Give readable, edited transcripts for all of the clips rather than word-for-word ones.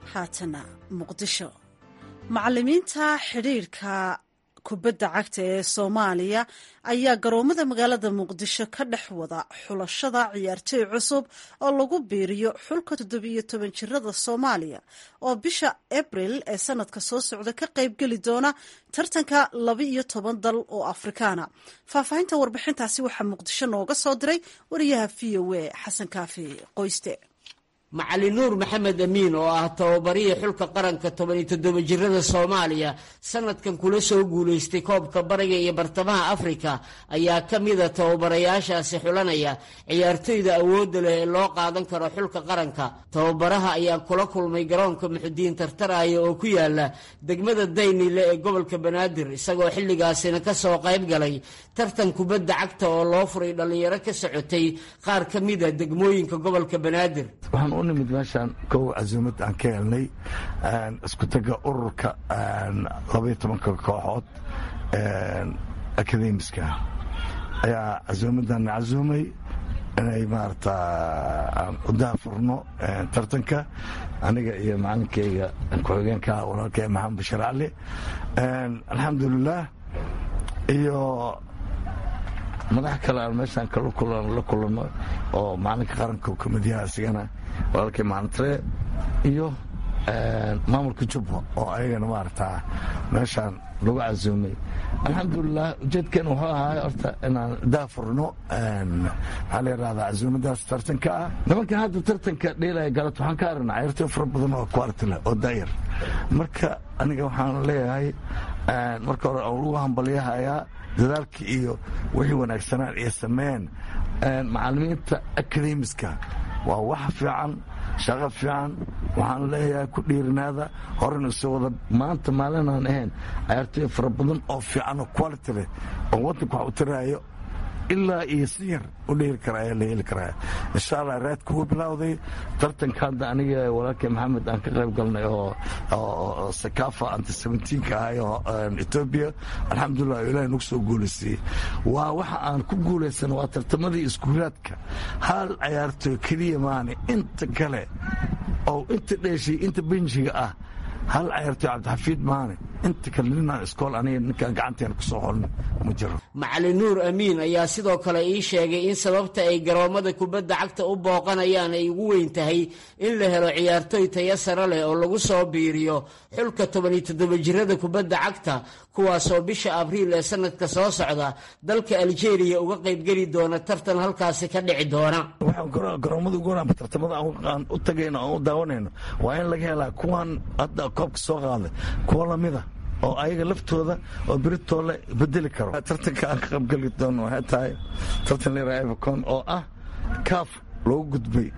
haatana muqdisho macallimiinta xidhiirka kubadda cagta ee Soomaaliya ayaa garoomada magaalada Muqdisho ka dhex wada xulashada ciyaartoy cusub oo lagu biiriyo xulka 17 jirada Soomaaliya oo bisha April ee sanadka soo socda ka qayb gali doona tartanka 12 dal oo Afrikaana. Faahfaahinta warbixintaasi waxaa Muqdisho nooga soo diray wariyaha VOA Xasan Kaafi Qoyste. macallin nuur maxamed amiin oo ah tababarihii xulka qaranka 17 jirada Soomaaliya sanadkan kula soo guuleystay koobka bariga iyo bartamaha Afrika ayaa ka mid ah tababarayaashaasi xulanaya ciyaartoyda awoodda leh ee loo qaadan karo xulka qaranka. Tababaraha ayaa kula kulmay garoonka Muxudiin Tartaraya oo ku yaala degmada Daynile ee gobolka Banaadir isagoo xilligaasina ka soo qayb galay tartan kubadda cagta oo loo furay dhalinyaro ka socotay qaar ka mid ah degmooyinka gobolka Banaadir. u nimid meeshaan kow casuumad aan ka helnay isku taga ururka 12 kooxood akademiska ayaa casuumadan casuumay inay maarata aan u daafurno tartanka aniga iyo macalinkayga ku-xigeenka walaalkay Maxamed Bashir Cali alxamdulilah iyo madax kale aan meeshaan la kulano oo macalinka qaranka komadiyaha asigana walaalkay Maantare iyo maamulka Jubba oo ayagana maarata meeshaan lagu casuumay. alxamdulilah ujeedkan wuxuu ahaa horta inaan daafurno maxaa la yidhahdaa casuumadaas tartanka ah. nimankan hadda tartanka dheelaya galad waxaan ka aragnaa ciyaartooy fara badan oo quality leh oo daayar. marka aniga waxaan leeyahay marka hore aan ugu hambalyahayaa dadaalkii iyo wixii wanaagsanaan ay sameeyeen macallimiinta akademiska. waa wax fiican, shaqo fiican. waxaan leeyahay ku dhiirinaada horena soo wada. maanta maalin aan ahayn ciyaartooy fara badan oo fiican oo quality leh oo waddanka wax u taraayo ilaa iyo si yar u dheeri kara ayaa la heli karaa. insha allah raadka wuu bilowday tartanka hadda aniga walaalkay maxamed aan ka qayb galnay oo sakafa anta 17ka ahayo Ethiopia. alxamdulilah ilaahay nagu soo guuleystay. waa waxa aan ku guulaysan waa tartamadii iskuulaadka. hal ciyaartooy keliya maane inta kale oo inta dheeshay inta benjiga ah hal ciyaartooy Cabdixafiid maane inta kale ninaan iskool aniga ninkaan gacanteena ku soo xolno ma jiro. macallin nuur amiin ayaa sidoo kale ii sheegay in sababta ay garoomada kubadda cagta u booqanayaan ay ugu weyn tahay in la helo ciyaartooy tayo sare leh oo lagu soo biiriyo xulka 17 jirada kubadda cagta kuwaasoo bisha Abriil ee sanadka soo socda dalka Algeria uga qayb gali doona tartan halkaasi ka dhici doona. waxaan garoomada go'aan tartamada aan u tagayno oo u daawanayno waa in laga helaa kuwan hadda koobka soo qaaday kuwa lamida oo ayaga laftooda oo biritoole bedeli karo. tartanka aan ka qaybgali doono waxay tahay tartan leeyahay Afcon oo ah CAF loo gudbay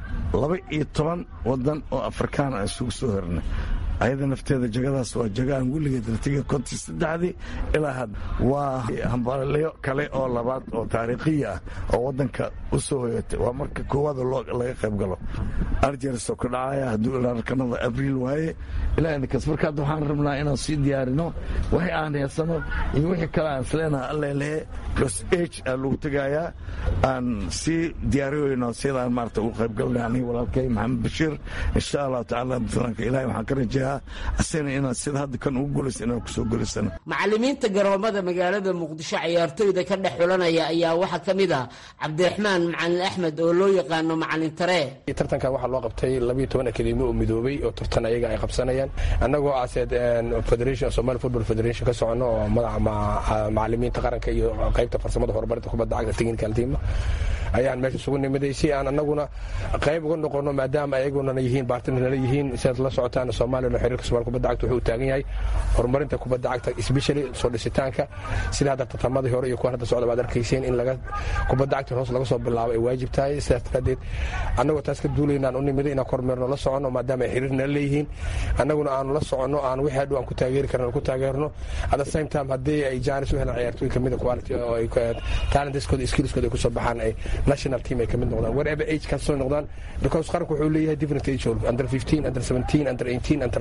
12 wadan oo Afrikaan ah isugu soo hirnay. ayada nafteeda jagadaas waa jagaan weligeed la tagay konti 3 ilaa had waa hambalyo kale oo labaad oo taariikhi ah oo wadanka u soo hoyatay. waa marka koowaad laga qayb galo Algeria soo kacaya haduu ilaa kanada Abriil waaye ilaa inkaas marka waxaan rabnaa inaan sii diyaarino wixii aan heesano iyo wixii kale aan isleenahay alleele plus H lagu tagaya aan sii diyaariyayno sidaan maarta u qayb galnay walaalkay Maxamed Bashir insha Allah taala midlanka ilaahay waxaan ka rajaa asana inaan sida hadda kan ugu guuleysano ku soo guuleysano. macallimiinta garoomada magaalada Muqdisho ciyaartooyda ka dhex xulanaya ayaa waxa kamid ah Cabdiraxmaan Macallin Axmed oo loo yaqaano Macallin Tare. tartankan waxa loo qabtay 12 akademi oo midoobay oo tartan ayaga ay qabsanayaan annagoo aasad Federation Somali Football Federation ka socono oo madaxa macallimiinta qaranka iyo qaybta farsamada horumarinta kubadda cagta technical team ayaan meesha isugu nimiday si aan annaguna qayb uga noqono maadaama ayaguna yihiin partner la yihiin sidaad la socotaan Soomaaliya xiriirka Soomaaliya kubadda cagta wuxuu taagan yahay horumarinta kubadda cagta especially soo dhisitaanka sida hadda tartamadii hore iyo kuwa hadda socda baad arkayseen in laga kubadda cagta hoos laga soo bilaabo ay waajib tahay. sidaas kadeed annagoo taas ka duuleynaan u nimiday inaan kormeerno la socono maadaama ay xiriirna leeyihiin annaguna aan la socono aan wixii hadhow aan ku taageeri karno ku taageerno at the same time haddii ay jaanis u helaan ciyaartooy kamid ah quality oo ay talentskooda skillskooda ay ku soo baxaan ay national team ay kamid noqdaan wherever age kan soo noqdaan because qaranku wuxuu leeyahay different age under 15 under 17 under 18 under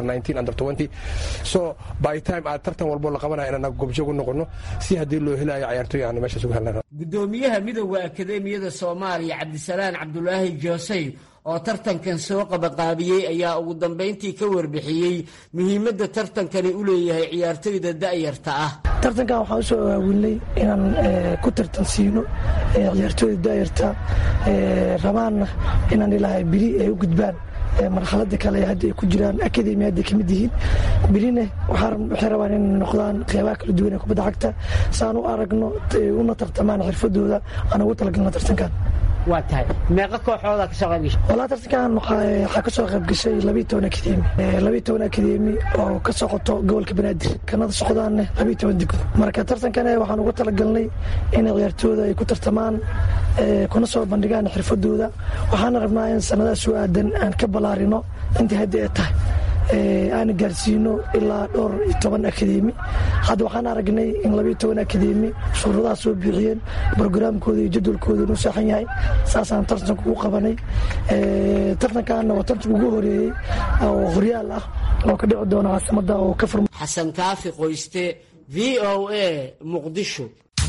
19 under 20 so by time aad tartan walbo la qabanayo inaan goobjoog u noqono si haddii loo helayo ciyaartooy aan meesha sugu helnaa gudoomiyaha midowga akademiyada Soomaaliya Cabdisalaan Cabdulaahi Joosay oo tartankan soo qabaqaabiyay ayaa ugu dambeyntii ka warbixiyay muhiimadda tartankani u leeyahay ciyaartooyda da'yarta ah tartankan waxaan soo waaweynay inaan ku tartansiino ciyaartooyda da'yarta rabaana inaan ilaahay biri ay u gudbaan marxaladda kale hadda ay ku jiraan akademiyada ka mid yihiin birine waxay rabaan inay noqdaan qeybaha kala duwan ee kubadda cagta saan u aragno una tartamaan xirfadooda aan ugu talagalna tartankan waa tahay meeqa kooxooda ka soo qayb gashay walaa tartankan waxaa ka soo qayb gashay 12 akademi oo ka socoto gobolka Banaadir kanada socdaanne 12 degmo marka tartankan waxaan ugu talagalnay in ciyaartooyda ay ku tartamaan kuna soo bandhigaan xirfadooda waxaan rabnaa in sanadaha soo aadan aan ka balaarino intii hadda ay tahay aan gaarsiino ilaa 12 akademi hadda waxaan aragnay in 12 akademi shuruudaha soo bixiyeen barnaamijkooda iyo jadwalkooda inuu saxan yahay saasaan tartanka ugu qabanay tartankaana waa tartanka ugu horeeyay oo horyaal ah oo ka dhici doona caasimada oo ka furmay Xasan Kaafi Qoyste VOA Muqdisho